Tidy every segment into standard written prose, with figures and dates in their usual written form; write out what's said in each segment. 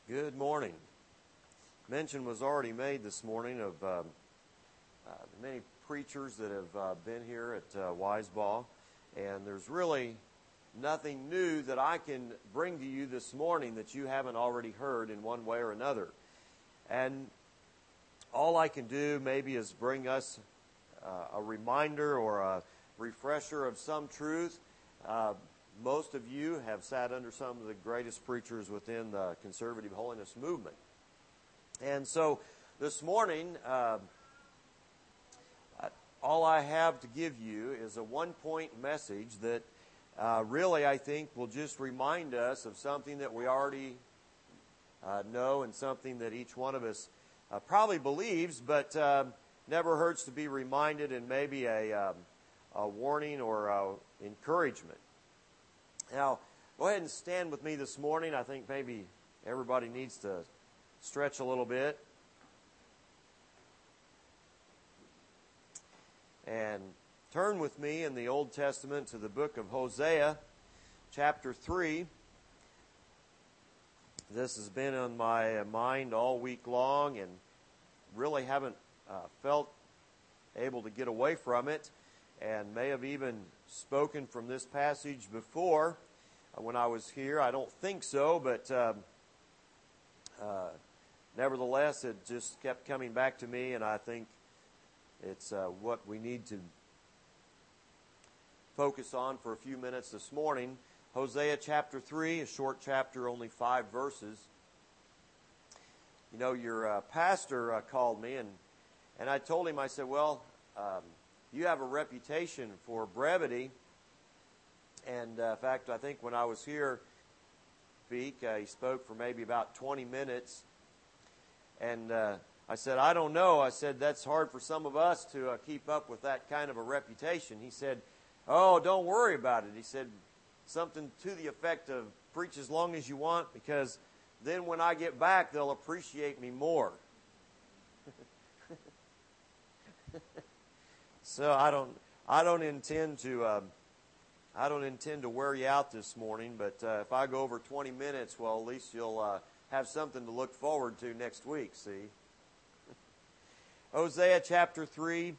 Good morning. Mention was already made this morning of many preachers that have been here at Wiseball, and there's really nothing new that I can bring to you this morning that you haven't already heard in one way or another. And all I can do maybe is bring us a reminder or a refresher of some truth. Most of you have sat under some of the greatest preachers within the conservative holiness movement. And so this morning, all I have to give you is a one-point message that really I think will just remind us of something that we already know and something that each one of us probably believes, but never hurts to be reminded, and maybe a warning or encouragement. Now, go ahead and stand with me this morning. I think maybe everybody needs to stretch a little bit. And turn with me in the Old Testament to the book of Hosea, chapter 3. This has been on my mind all week long and really haven't felt able to get away from it, and may have even spoken from this passage before when I was here. I don't think so, but nevertheless, it just kept coming back to me, and I think it's what we need to focus on for a few minutes this morning. Hosea chapter 3, a short chapter, only 5 verses. You know, your pastor called me, and I told him, I said, well, you have a reputation for brevity. And in fact, I think when I was here, he spoke for maybe about 20 minutes. And I said, I don't know. I said, that's hard for some of us to keep up with that kind of a reputation. He said, oh, don't worry about it. He said something to the effect of, preach as long as you want, because then when I get back, they'll appreciate me more. So I don't intend to wear you out this morning, but if I go over 20 minutes, well, at least you'll have something to look forward to next week, see? Hosea chapter 3,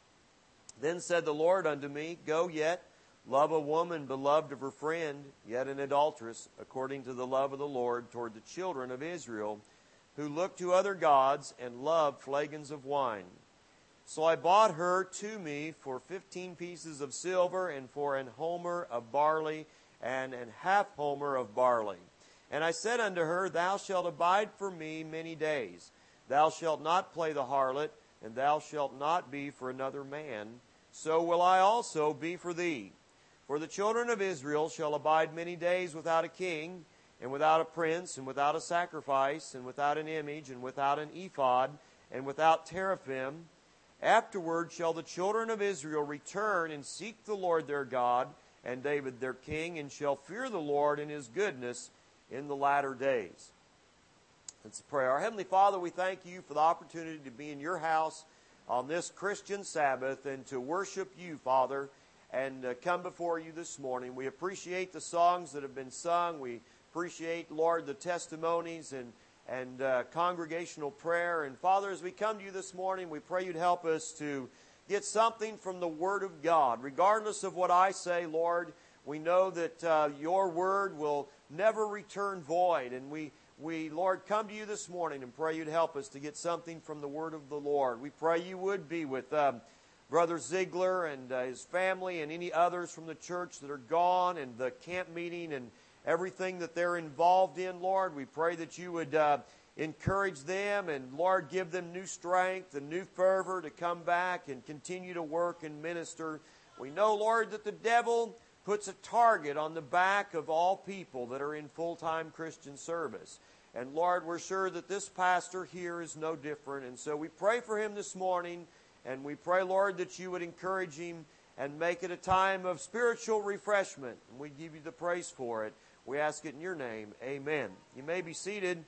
Then said the Lord unto me, Go yet, love a woman beloved of her friend, yet an adulteress, according to the love of the Lord toward the children of Israel, who look to other gods and love flagons of wine. So I bought her to me for 15 pieces of silver, and for an homer of barley, and an half homer of barley. And I said unto her, Thou shalt abide for me many days. Thou shalt not play the harlot, and thou shalt not be for another man. So will I also be for thee. For the children of Israel shall abide many days without a king, and without a prince, and without a sacrifice, and without an image, and without an ephod, and without teraphim. Afterward shall the children of Israel return and seek the Lord their God, and David their king, and shall fear the Lord and His goodness in the latter days. Let's pray. Our Heavenly Father, we thank You for the opportunity to be in Your house on this Christian Sabbath and to worship You, Father, and come before You this morning. We appreciate the songs that have been sung. We appreciate, Lord, the testimonies and congregational prayer. And Father, as we come to You this morning, we pray You'd help us to get something from the Word of God. Regardless of what I say, Lord, we know that Your Word will never return void. And we, Lord, come to You this morning and pray You'd help us to get something from the Word of the Lord. We pray You would be with Brother Ziegler and his family and any others from the church that are gone, and the camp meeting and everything that they're involved in, Lord. We pray that You would encourage them and, Lord, give them new strength and new fervor to come back and continue to work and minister. We know, Lord, that the devil puts a target on the back of all people that are in full-time Christian service. And, Lord, we're sure that this pastor here is no different. And so we pray for him this morning, and we pray, Lord, that You would encourage him and make it a time of spiritual refreshment. And we give You the praise for it. We ask it in Your name. Amen. You may be seated.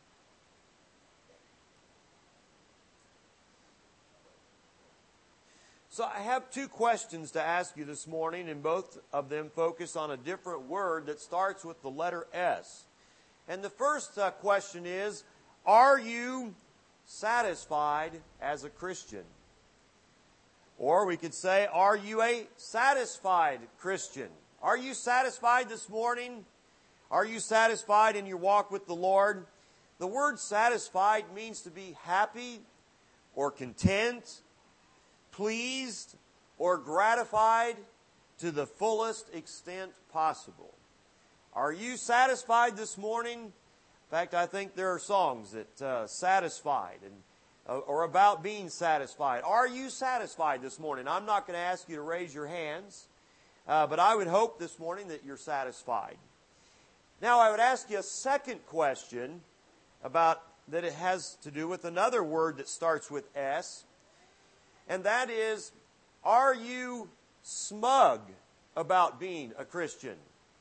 So I have 2 questions to ask you this morning, and both of them focus on a different word that starts with the letter S. And the first question is, are you satisfied as a Christian? Or we could say, are you a satisfied Christian? Are you satisfied this morning? Are you satisfied in your walk with the Lord? The word satisfied means to be happy or content, pleased or gratified to the fullest extent possible. Are you satisfied this morning? In fact, I think there are songs that satisfied or about being satisfied. Are you satisfied this morning? I'm not going to ask you to raise your hands, but I would hope this morning that you're satisfied. Now, I would ask you a second question about that it has to do with another word that starts with S, and that is, are you smug about being a Christian?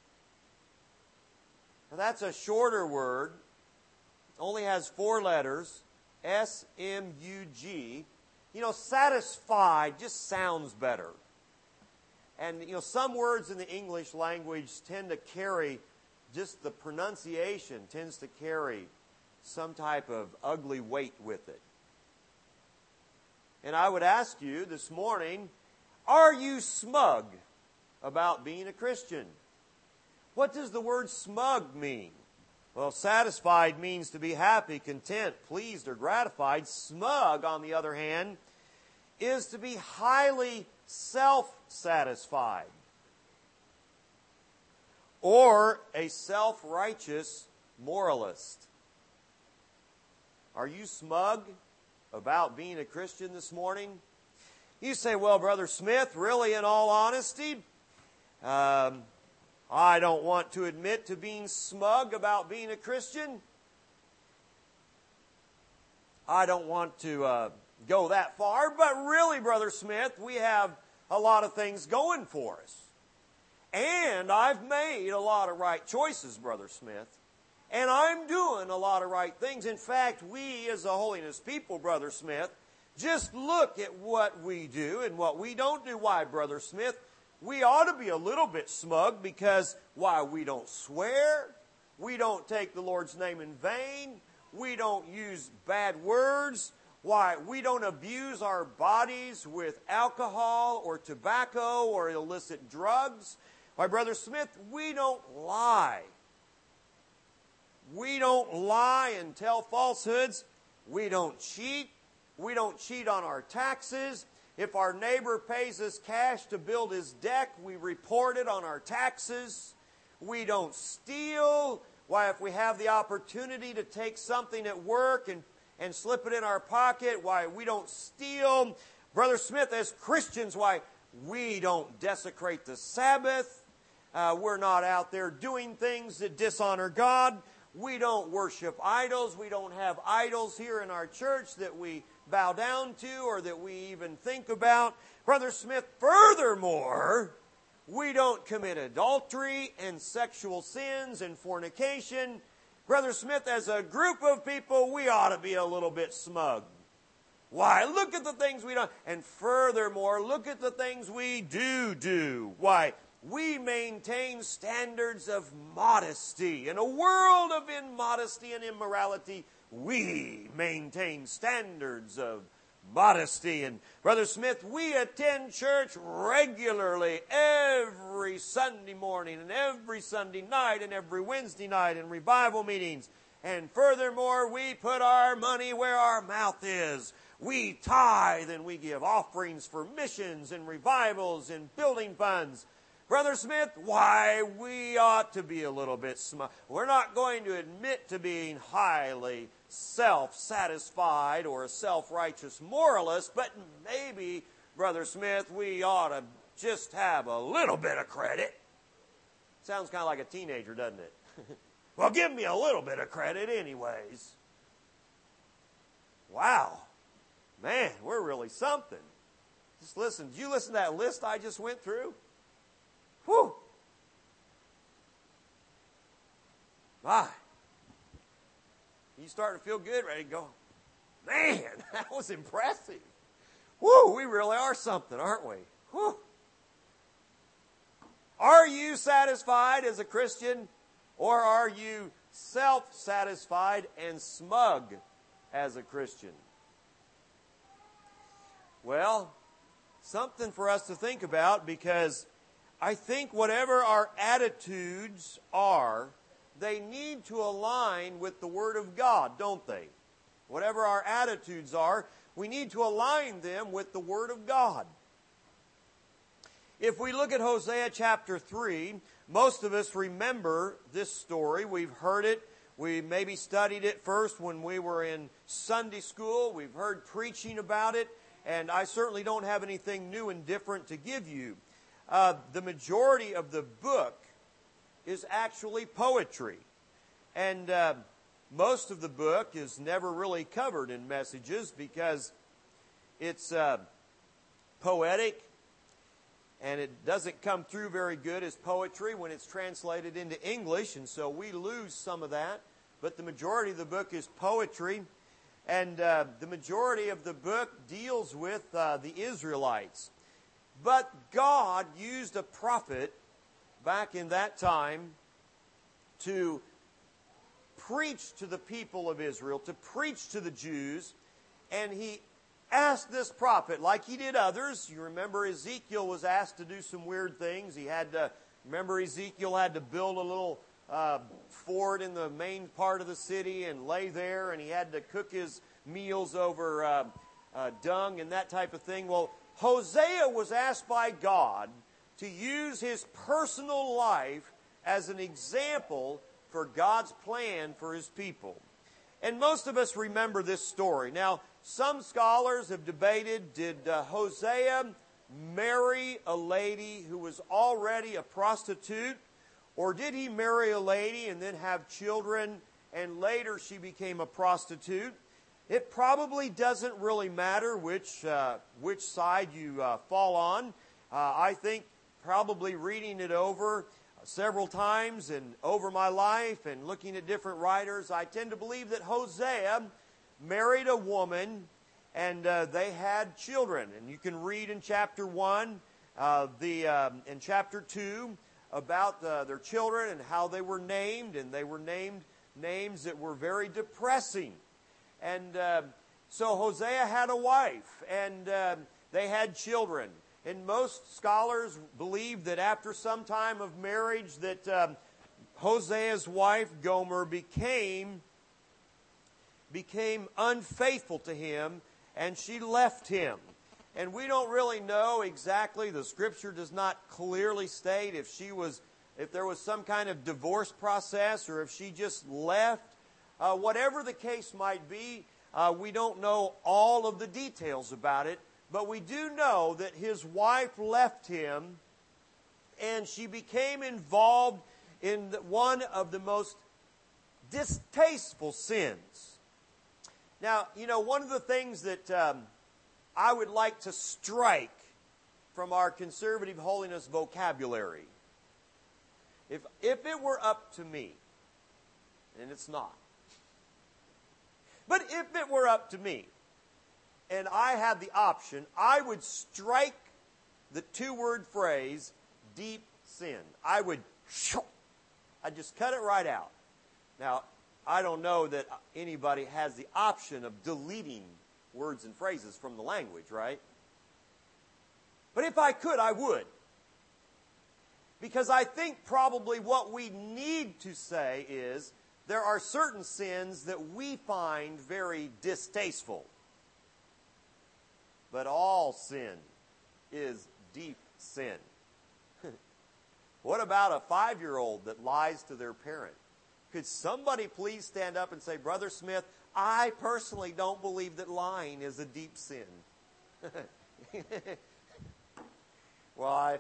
Now, that's a shorter word. It only has 4 letters, S-M-U-G. Satisfied just sounds better. And, some words in the English language tend to carry, just the pronunciation tends to carry some type of ugly weight with it. And I would ask you this morning, are you smug about being a Christian? What does the word smug mean? Well, satisfied means to be happy, content, pleased, or gratified. Smug, on the other hand, is to be highly self-satisfied, or a self-righteous moralist. Are you smug about being a Christian this morning? You say, well, Brother Smith, really, in all honesty, I don't want to admit to being smug about being a Christian. I don't want to go that far, but really, Brother Smith, we have a lot of things going for us. And I've made a lot of right choices, Brother Smith. And I'm doing a lot of right things. In fact, we as a holiness people, Brother Smith, just look at what we do and what we don't do. Why, Brother Smith? We ought to be a little bit smug because, why, we don't swear. We don't take the Lord's name in vain. We don't use bad words. Why, we don't abuse our bodies with alcohol or tobacco or illicit drugs. Why, Brother Smith, we don't lie. We don't lie and tell falsehoods. We don't cheat. We don't cheat on our taxes. If our neighbor pays us cash to build his deck, we report it on our taxes. We don't steal. Why, if we have the opportunity to take something at work and slip it in our pocket, why, we don't steal. Brother Smith, as Christians, why, we don't desecrate the Sabbath. We're not out there doing things that dishonor God. We don't worship idols. We don't have idols here in our church that we bow down to or that we even think about. Brother Smith, furthermore, we don't commit adultery and sexual sins and fornication. Brother Smith, as a group of people, we ought to be a little bit smug. Why, look at the things we don't. And furthermore, look at the things we do. Why, we maintain standards of modesty. In a world of immodesty and immorality, we maintain standards of modesty. And Brother Smith, we attend church regularly every Sunday morning and every Sunday night and every Wednesday night in revival meetings. And furthermore, we put our money where our mouth is. We tithe and we give offerings for missions and revivals and building funds. Brother Smith, why, we ought to be a little bit smug. We're not going to admit to being highly self-satisfied or a self-righteous moralist, but maybe, Brother Smith, we ought to just have a little bit of credit. Sounds kind of like a teenager, doesn't it? Well, give me a little bit of credit anyways. Wow. Man, we're really something. Just listen. Did you listen to that list I just went through? Whew. My. You starting to feel good, ready to go. Man, that was impressive. Whew, we really are something, aren't we? Whew. Are you satisfied as a Christian, or are you self-satisfied and smug as a Christian? Well, something for us to think about, because I think whatever our attitudes are, they need to align with the Word of God, don't they? Whatever our attitudes are, we need to align them with the Word of God. If we look at Hosea chapter 3, most of us remember this story. We've heard it. We maybe studied it first when we were in Sunday school. We've heard preaching about it. And I certainly don't have anything new and different to give you. The majority of the book is actually poetry. And most of the book is never really covered in messages because it's poetic, and it doesn't come through very good as poetry when it's translated into English, and so we lose some of that. But the majority of the book is poetry. And the majority of the book deals with the Israelites. But God used a prophet back in that time to preach to the people of Israel, to preach to the Jews. And He asked this prophet, like He did others. You remember Ezekiel was asked to do some weird things. Remember Ezekiel had to build a little fort in the main part of the city and lay there, and he had to cook his meals over dung and that type of thing. Well, Hosea was asked by God to use his personal life as an example for God's plan for His people. And most of us remember this story. Now, some scholars have debated, did Hosea marry a lady who was already a prostitute? Or did he marry a lady and then have children, and later she became a prostitute? It probably doesn't really matter which side you fall on. I think probably reading it over several times and over my life and looking at different writers, I tend to believe that Hosea married a woman and they had children. And you can read in chapter 1, in chapter 2, about their children and how they were named, and they were named names that were very depressing. And so Hosea had a wife, and they had children. And most scholars believe that after some time of marriage that Hosea's wife, Gomer, became unfaithful to him, and she left him. And we don't really know exactly. The Scripture does not clearly state if there was some kind of divorce process or if she just left. Whatever the case might be, we don't know all of the details about it. But we do know that his wife left him, and she became involved in one of the most distasteful sins. Now, one of the things that I would like to strike from our conservative holiness vocabulary, if it were up to me, and it's not, but if it were up to me, and I had the option, I would strike the two-word phrase, deep sin. I'd just cut it right out. Now, I don't know that anybody has the option of deleting words and phrases from the language, right? But if I could, I would. Because I think probably what we need to say is there are certain sins that we find very distasteful. But all sin is deep sin. What about a 5-year-old that lies to their parent? Could somebody please stand up and say, Brother Smith, I personally don't believe that lying is a deep sin. Well,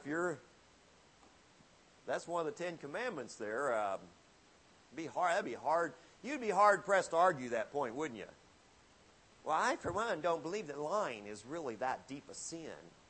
that's one of the 10 Commandments there. That'd be hard. You'd be hard pressed to argue that point, wouldn't you? Well, I, for one, don't believe that lying is really that deep a sin.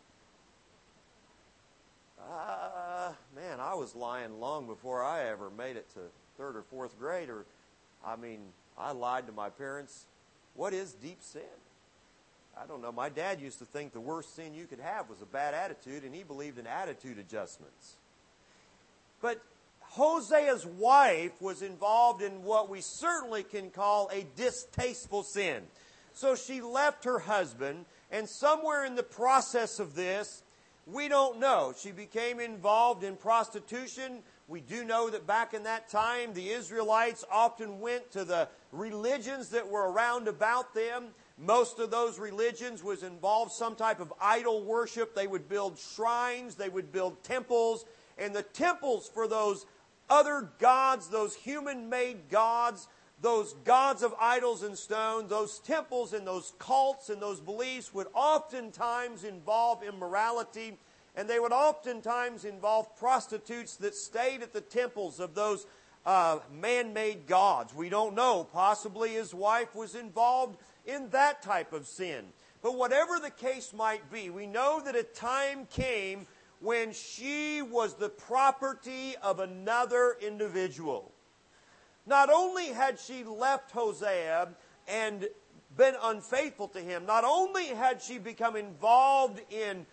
Man, I was lying long before I ever made it to 3rd or 4th grade. I lied to my parents. What is deep sin? I don't know. My dad used to think the worst sin you could have was a bad attitude, and he believed in attitude adjustments. But Hosea's wife was involved in what we certainly can call a distasteful sin. So she left her husband, and somewhere in the process of this, we don't know, she became involved in prostitution. We do know that back in that time, the Israelites often went to the religions that were around about them. Most of those religions was involved some type of idol worship. They would build shrines, they would build temples, and the temples for those other gods, those human-made gods, those gods of idols and stone, those temples and those cults and those beliefs would oftentimes involve immorality, and they would oftentimes involve prostitutes that stayed at the temples of those man-made gods. We don't know. Possibly his wife was involved in that type of sin. But whatever the case might be, we know that a time came when she was the property of another individual. Not only had she left Hosea and been unfaithful to him, not only had she become involved in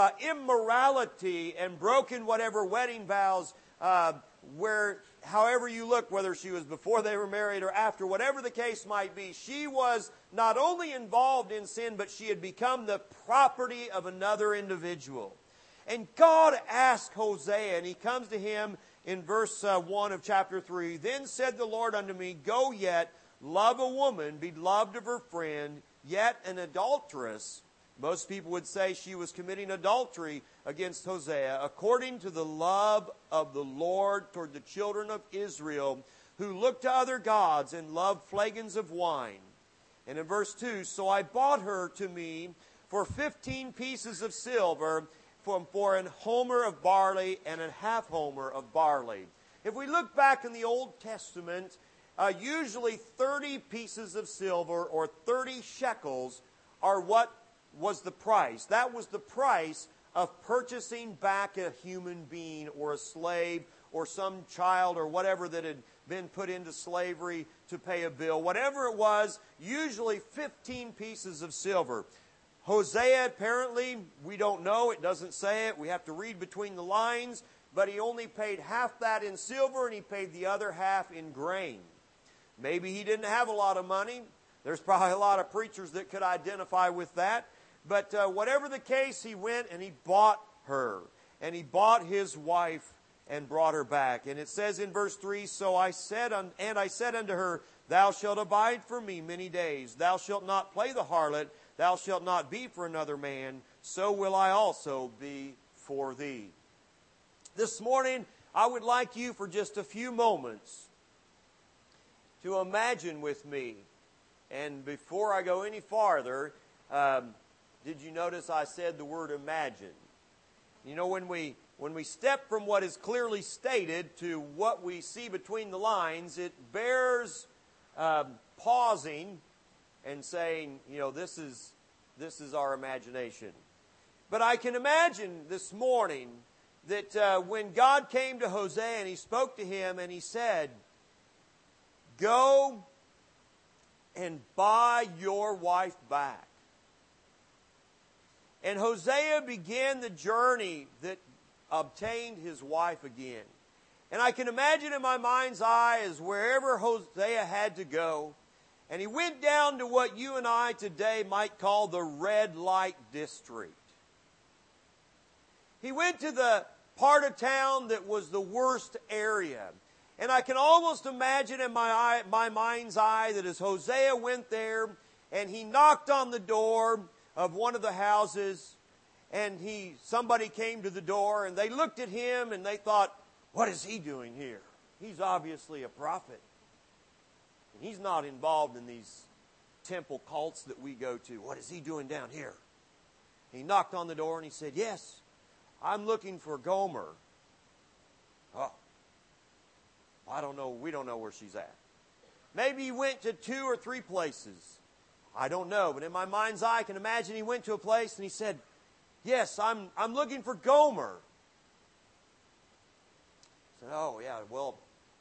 immorality and broken whatever wedding vows, where however you look, whether she was before they were married or after, whatever the case might be, she was not only involved in sin, but she had become the property of another individual. And God asked Hosea, and he comes to him in verse 1 of chapter 3, "Then said the Lord unto me, Go yet, love a woman, beloved of her friend, yet an adulteress." Most people would say she was committing adultery against Hosea, "according to the love of the Lord toward the children of Israel, who looked to other gods and loved flagons of wine." And in verse 2, "So I bought her to me for 15 pieces of silver, for an homer of barley and a half homer of barley." If we look back in the Old Testament, usually 30 pieces of silver or 30 shekels are what was the price. That was the price of purchasing back a human being or a slave or some child or whatever that had been put into slavery to pay a bill. Whatever it was, usually 15 pieces of silver. Hosea, apparently, we don't know. It doesn't say it. We have to read between the lines. But he only paid half that in silver and he paid the other half in grain. Maybe he didn't have a lot of money. There's probably a lot of preachers that could identify with that. But whatever the case, he went and he bought her. And he bought his wife and brought her back. And it says in verse 3, "So I said unto her, Thou shalt abide for me many days. Thou shalt not play the harlot. Thou shalt not be for another man. So will I also be for thee." This morning, I would like you for just a few moments to imagine with me. And before I go any farther, did you notice I said the word imagine? You know, when we step from what is clearly stated to what we see between the lines, it bears pausing and saying, you know, this is our imagination. But I can imagine this morning that when God came to Hosea and he spoke to him and he said, "Go and buy your wife back." And Hosea began the journey that obtained his wife again. And I can imagine in my mind's eye as wherever Hosea had to go, and he went down to what you and I today might call the red light district. He went to the part of town that was the worst area. And I can almost imagine in my mind's eye that as Hosea went there and he knocked on the door of one of the houses, and somebody came to the door and they looked at him and they thought, "What is he doing here? He's obviously a prophet. And he's not involved in these temple cults that we go to. What is he doing down here?" He knocked on the door and he said, "Yes, I'm looking for Gomer." "Oh, I don't know. We don't know where she's at." Maybe he went to 2 or 3 places. I don't know. But in my mind's eye, I can imagine he went to a place and he said, "Yes, I'm looking for Gomer." I said, "Oh, yeah, well,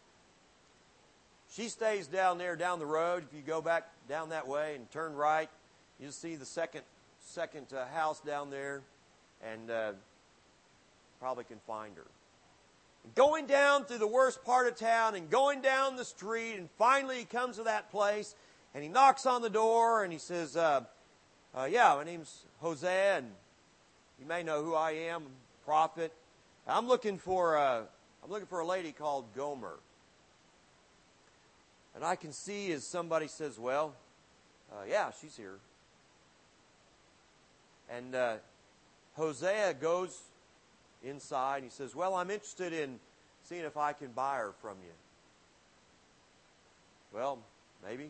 she stays down there down the road. If you go back down that way and turn right, you'll see the second house down there, and probably can find her." going down through the worst part of town and going down the street, and finally he comes to that place and he knocks on the door and he says, yeah, my name's Hosea, and you may know who I am, prophet. I'm looking for a lady called Gomer. And I can see as somebody says, well, yeah, she's here. And Hosea goes inside and he says, well, I'm interested in seeing if I can buy her from you. Well, maybe.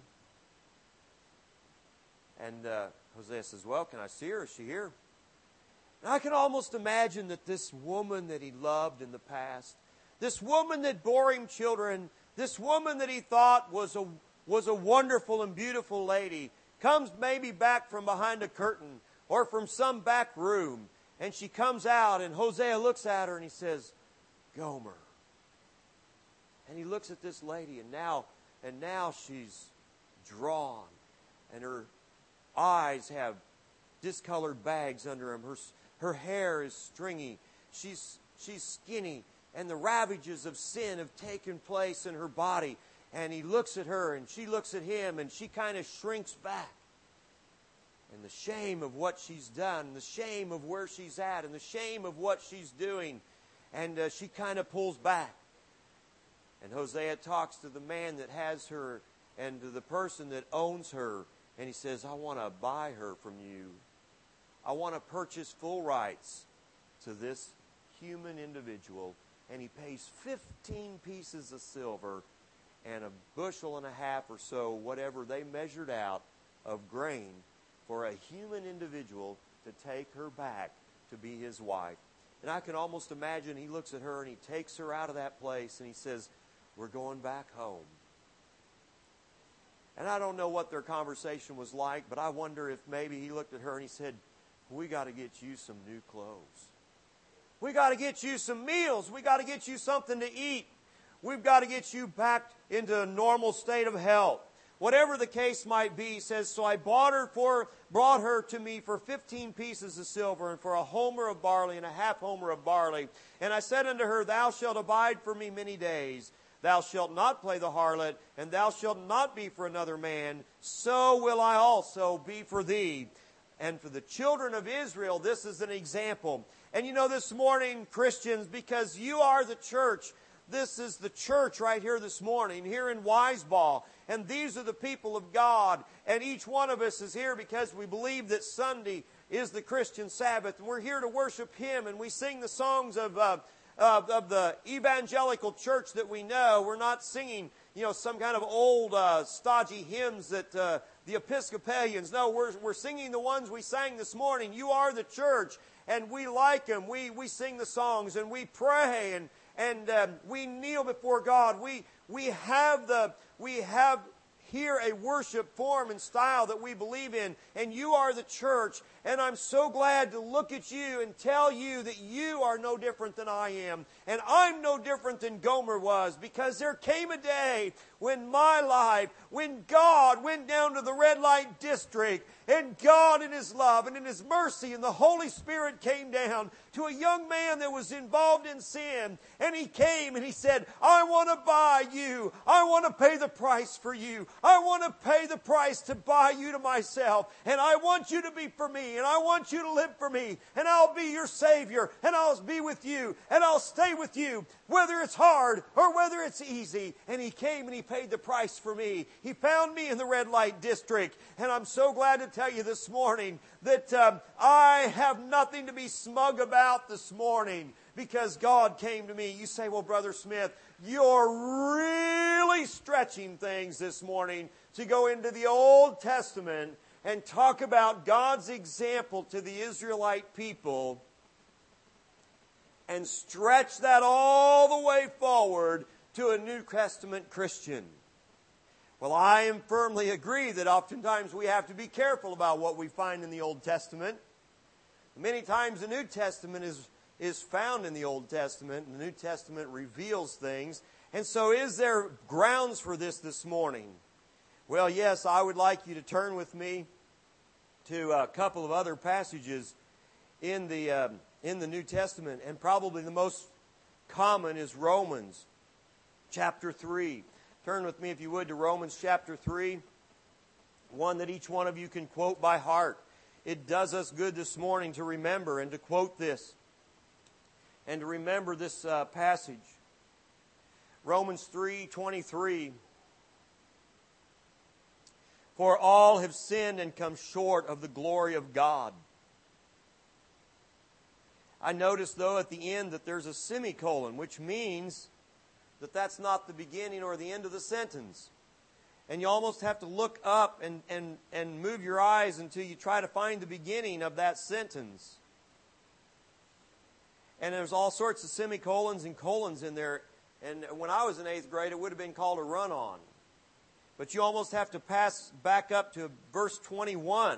And Hosea says, well, can I see her? Is she here? And I can almost imagine that this woman that he loved in the past, this woman that bore him children, this woman that he thought was a wonderful and beautiful lady, comes maybe back from behind a curtain or from some back room, and she comes out, and Hosea looks at her and he says, Gomer. And he looks at this lady, and now she's drawn, and her eyes have discolored bags under them. Her hair is stringy. She's skinny, and the ravages of sin have taken place in her body. And he looks at her, and she looks at him, and she kind of shrinks back. And the shame of what she's done, and the shame of where she's at, and the shame of what she's doing, and she kind of pulls back. And Hosea talks to the man that has her and to the person that owns her, and he says, I want to buy her from you. I want to purchase full rights to this human individual. And he pays 15 pieces of silver and a bushel and a half or so, whatever they measured out, of grain for a human individual to take her back to be his wife. And I can almost imagine he looks at her and he takes her out of that place and he says, we're going back home. And I don't know what their conversation was like, but I wonder if maybe he looked at her and he said, we got to get you some new clothes. We got to get you some meals. We got to get you something to eat. We've got to get you back into a normal state of health. Whatever the case might be, he says, so I brought her to me for 15 pieces of silver and for a homer of barley and a half homer of barley. And I said unto her, thou shalt abide for me many days. Thou shalt not play the harlot, and thou shalt not be for another man. So will I also be for thee. And for the children of Israel, this is an example. And you know, this morning, Christians, because you are the church, this is the church right here this morning, here in Wiseball. And these are the people of God. And each one of us is here because we believe that Sunday is the Christian Sabbath. And we're here to worship Him. And we sing the songs of the evangelical church that we know. We're not singing, some kind of old, stodgy hymns that the Episcopalians. No, we're singing the ones we sang this morning. You are the church. And we like them. We sing the songs and we pray and we kneel before God. We have here a worship form and style that we believe in. And you are the church. And I'm so glad to look at you and tell you that you are no different than I am. And I'm no different than Gomer was. Because there came a day when when God went down to the red light district, and God in His love and in His mercy and the Holy Spirit came down to a young man that was involved in sin. And He came and He said, I want to buy you. I want to pay the price for you. I want to pay the price to buy you to myself. And I want you to be for me. And I want you to live for me. And I'll be your Savior. And I'll be with you. And I'll stay with you, whether it's hard or whether it's easy. And He came and He paid the price for me. He found me in the red light district. And I'm so glad to tell you this morning that I have nothing to be smug about this morning, because God came to me. You say, well, Brother Smith, you're really stretching things this morning to go into the Old Testament and talk about God's example to the Israelite people and stretch that all the way forward to a New Testament Christian. Well, I am firmly agree that oftentimes we have to be careful about what we find in the Old Testament. Many times the New Testament is found in the Old Testament, and the New Testament reveals things. And so is there grounds for this morning? Well, yes, I would like you to turn with me to a couple of other passages in the New Testament, and probably the most common is Romans chapter 3. Turn with me, if you would, to Romans chapter 3, one that each one of you can quote by heart. It does us good this morning to remember and to quote this and to remember this passage. Romans 3:23. For all have sinned and come short of the glory of God. I notice, though, at the end that there's a semicolon, which means that that's not the beginning or the end of the sentence. And you almost have to look up and move your eyes until you try to find the beginning of that sentence. And there's all sorts of semicolons and colons in there. And when I was in 8th grade, it would have been called a run-on. But you almost have to pass back up to verse 21. It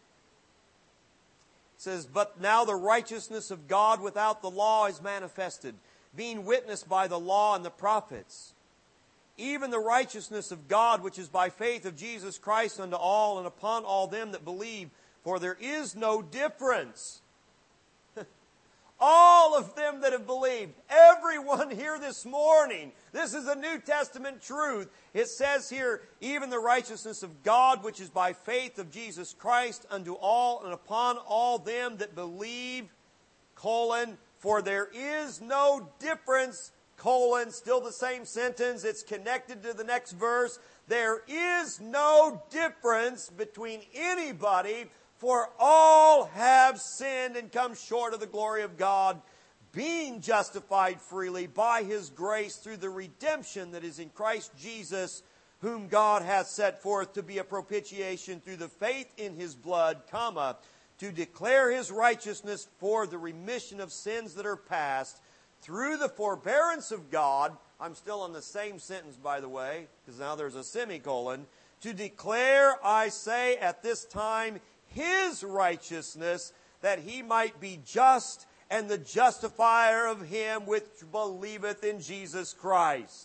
says, But now the righteousness of God without the law is manifested, being witnessed by the law and the prophets. Even the righteousness of God, which is by faith of Jesus Christ unto all and upon all them that believe. For there is no difference. All of them that have believed, everyone here this morning, this is a New Testament truth. It says here, even the righteousness of God, which is by faith of Jesus Christ, unto all and upon all them that believe, for there is no difference, still the same sentence, it's connected to the next verse. There is no difference between anybody, for all have sinned and come short of the glory of God, being justified freely by His grace through the redemption that is in Christ Jesus, whom God hath set forth to be a propitiation through the faith in His blood, to declare His righteousness for the remission of sins that are past, through the forbearance of God. I'm still on the same sentence, by the way, because now there's a semicolon. To declare, I say, at this time, His righteousness, that He might be just and the justifier of him which believeth in Jesus Christ.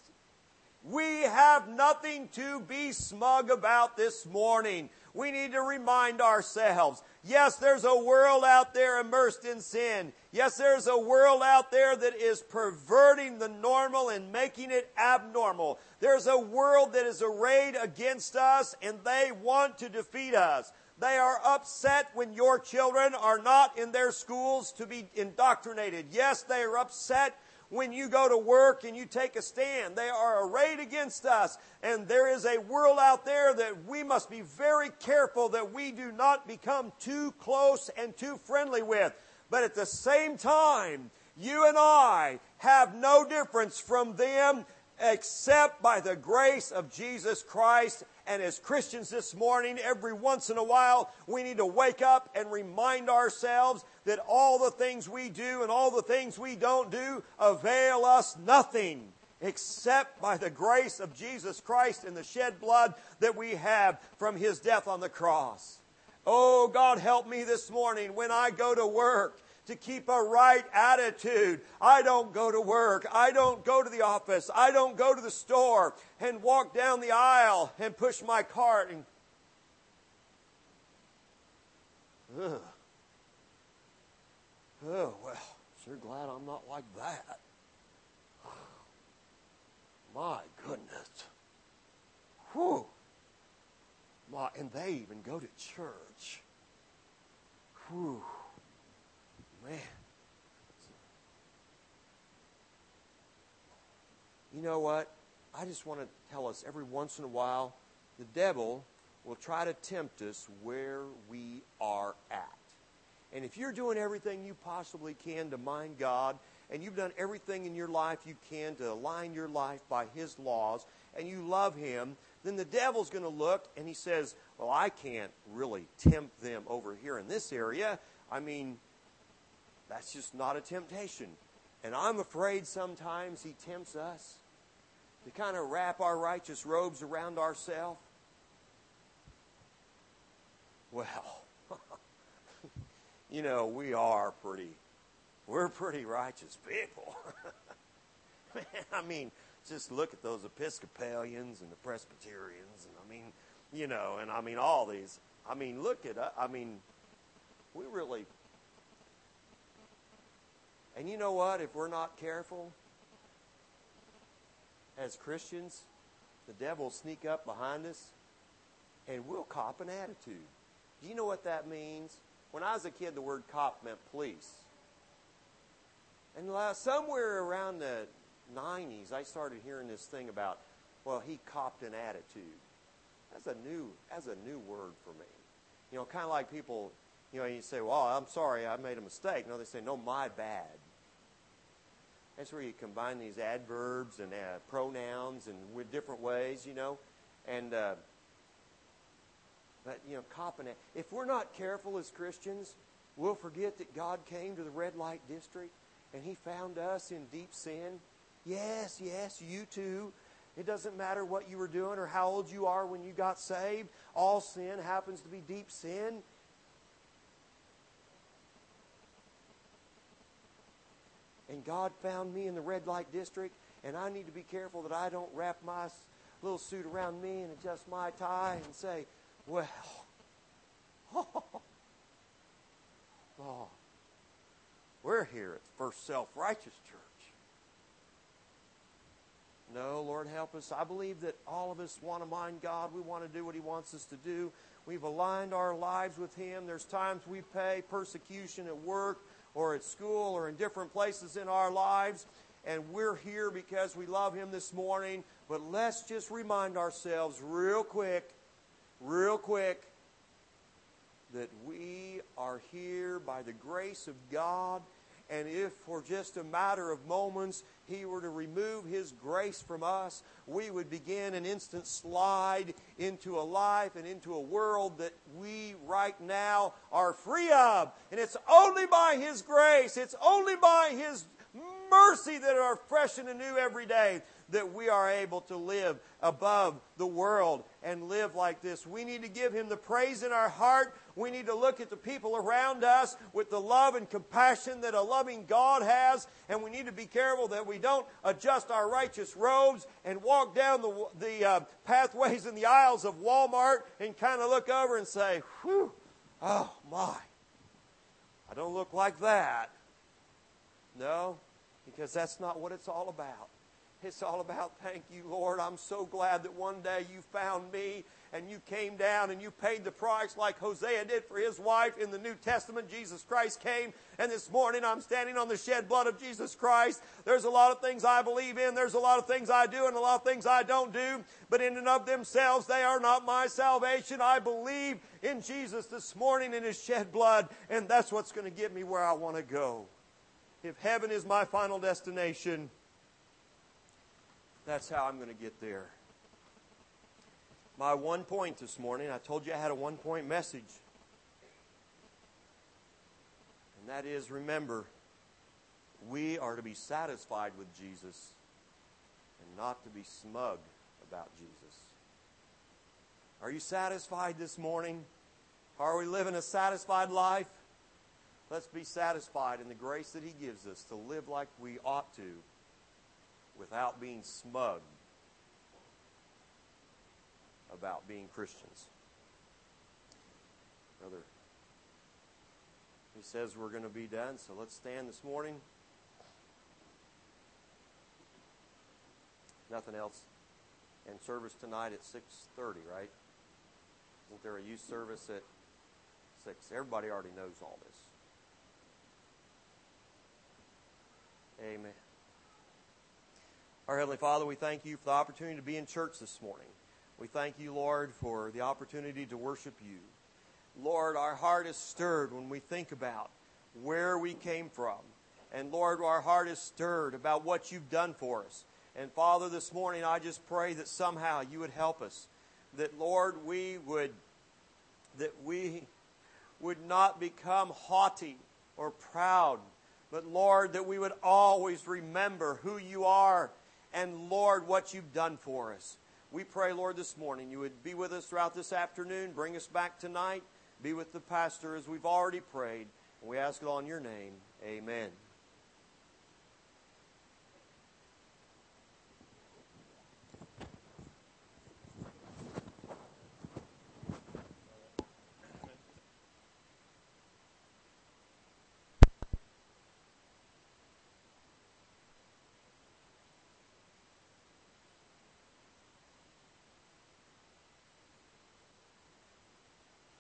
We have nothing to be smug about this morning. We need to remind ourselves, yes, there's a world out there immersed in sin. Yes, there's a world out there that is perverting the normal and making it abnormal. There's a world that is arrayed against us, and they want to defeat us. They are upset when your children are not in their schools to be indoctrinated. Yes, they are upset when you go to work and you take a stand. They are arrayed against us. And there is a world out there that we must be very careful that we do not become too close and too friendly with. But at the same time, you and I have no difference from them except by the grace of Jesus Christ. And as Christians this morning, every once in a while, we need to wake up and remind ourselves that all the things we do and all the things we don't do avail us nothing except by the grace of Jesus Christ and the shed blood that we have from His death on the cross. Oh, God, help me this morning when I go to work to keep a right attitude. I don't go to work. I don't go to the office. I don't go to the store and walk down the aisle and push my cart and oh, well, sure glad I'm not like that. My goodness. Whew. And they even go to church. Whew. Man. You know what? I just want to tell us every once in a while, the devil will try to tempt us where we are at. And if you're doing everything you possibly can to mind God, and you've done everything in your life you can to align your life by His laws, and you love Him, then the devil's going to look and he says, well, I can't really tempt them over here in this area. I mean, that's just not a temptation. And I'm afraid sometimes he tempts us to kind of wrap our righteous robes around ourselves. Well, you know, we're pretty righteous people. Man, I mean, just look at those Episcopalians and the Presbyterians, and I mean, you know, and I mean all these. I mean, look at, we really. And you know what? If we're not careful, as Christians, the devil will sneak up behind us and we'll cop an attitude. Do you know what that means? When I was a kid, the word cop meant police. And somewhere around the 90s, I started hearing this thing about, well, he copped an attitude. That's a new word for me. You know, kind of like people, you know, you say, well, I'm sorry, I made a mistake. No, they say, no, my bad. That's where you combine these adverbs and pronouns and with different ways, you know. And, but, you know, copping it. If we're not careful as Christians, we'll forget that God came to the red light district and He found us in deep sin. Yes, you too. It doesn't matter what you were doing or how old you are when you got saved. All sin happens to be deep sin. And God found me in the red light district, and I need to be careful that I don't wrap my little suit around me and adjust my tie and say, well, we're here at the First Self-Righteous Church. No, Lord, help us. I believe that all of us want to mind God. We want to do what He wants us to do. We've aligned our lives with Him. There's times we pay persecution at work or at school or in different places in our lives, and we're here because we love Him this morning. But let's just remind ourselves real quick, that we are here by the grace of God. And if for just a matter of moments He were to remove His grace from us, we would begin an instant slide into a life and into a world that we right now are free of. And it's only by His grace, it's only by His mercy that are fresh and anew every day that we are able to live above the world and live like this. We need to give Him the praise in our heart. We need to look at the people around us with the love and compassion that a loving God has. And we need to be careful that we don't adjust our righteous robes and walk down the pathways and the aisles of Walmart and kind of look over and say, whew, oh my, I don't look like that. No, because that's not what it's all about. It's all about, thank you, Lord. I'm so glad that one day you found me and you came down and you paid the price like Hosea did for his wife in the New Testament. Jesus Christ came, and this morning I'm standing on the shed blood of Jesus Christ. There's a lot of things I believe in. There's a lot of things I do and a lot of things I don't do. But in and of themselves, they are not my salvation. I believe in Jesus this morning in His shed blood, and that's what's going to get me where I want to go. If heaven is my final destination, that's how I'm going to get there. My one point this morning, I told you I had a one-point message. And that is, remember, we are to be satisfied with Jesus and not to be smug about Jesus. Are you satisfied this morning? Are we living a satisfied life? Let's be satisfied in the grace that He gives us to live like we ought to, without being smug about being Christians. Brother, he says we're going to be done, so let's stand this morning. Nothing else. And service tonight at 6:30, right? Isn't there a youth service at 6? Everybody already knows all this. Amen. Our Heavenly Father, we thank You for the opportunity to be in church this morning. We thank You, Lord, for the opportunity to worship You. Lord, our heart is stirred when we think about where we came from. And Lord, our heart is stirred about what You've done for us. And Father, this morning I just pray that somehow You would help us. That, Lord, we would not become haughty or proud. But, Lord, that we would always remember who You are and, Lord, what You've done for us. We pray, Lord, this morning You would be with us throughout this afternoon. Bring us back tonight. Be with the pastor as we've already prayed. And we ask it all in Your name. Amen.